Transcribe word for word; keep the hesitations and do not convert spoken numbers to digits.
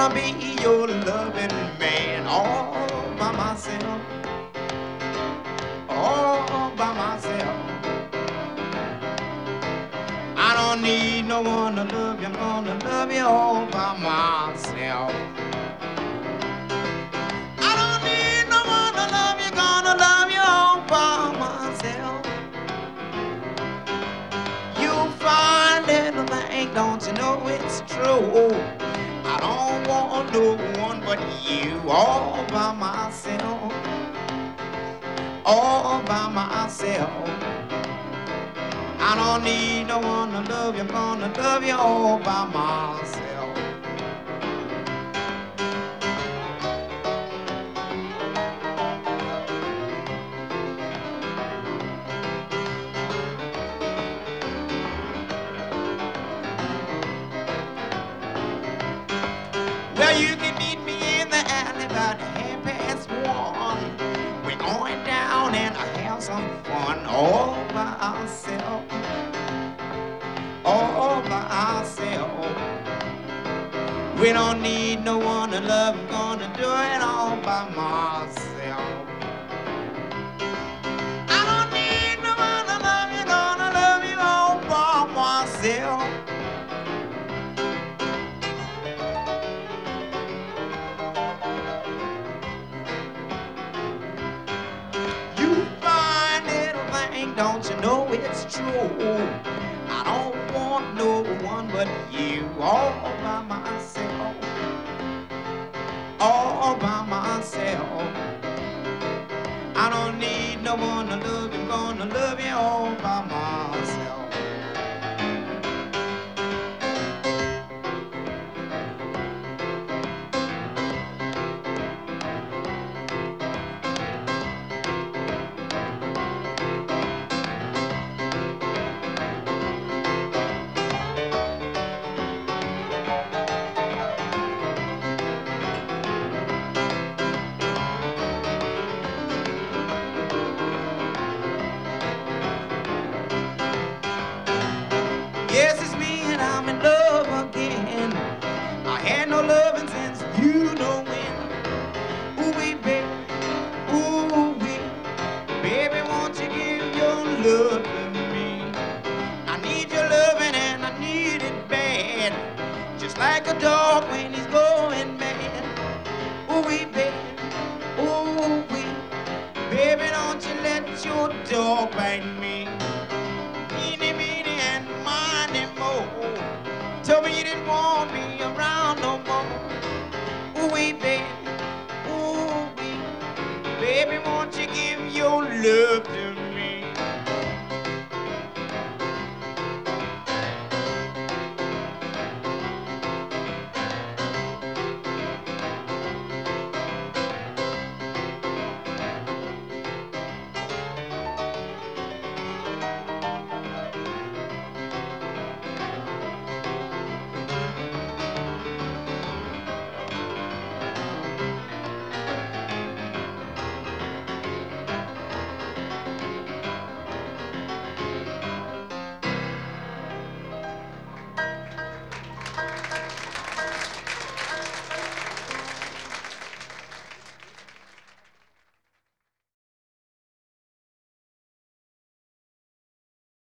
wanna be your loving man all by myself, all by myself. I don't need no one to love you, I'm gonna love you all by myself. I don't need no one to love you, gonna love you all by myself. You'll find little thing, don't you know it's true? I don't want no one but you, all by myself, all by myself. I don't need no one to love you, I'm gonna love you all by myself. Well, you can meet me in the alley about half past one. We're going down and I have some fun all by ourselves, all by ourselves. We don't need no one to love, I'm gonna do it all by myself. I don't need no one to love you, gonna love you all by myself. You fine little thing, don't you know it's true? I don't want no one but you, all by myself, all by myself. I don't need no one to love you, I'm gonna love you all by myself. Yes, it's me and I'm in love again. I had no loving since you know when. Ooh wee baby, ooh wee, baby, won't you give your love to me? I need your loving and I need it bad, just like a dog when he's going mad. Ooh wee baby, ooh wee, baby, don't you let your dog bite me. Eeny, meeny, and miny, mo. Told me you didn't want me around no more. Ooh wee, baby, ooh wee, baby, won't you give your love to